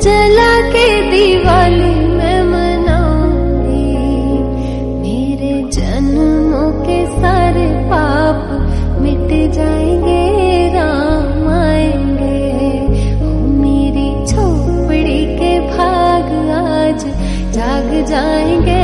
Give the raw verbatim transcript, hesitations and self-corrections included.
जला के दिवाली मैं मनाऊंगी, मेरे जन्मों के सारे पाप मिट जाएंगे, राम आएंगे। ओ मेरी झोपड़ी के भाग आज जाग जाएंगे।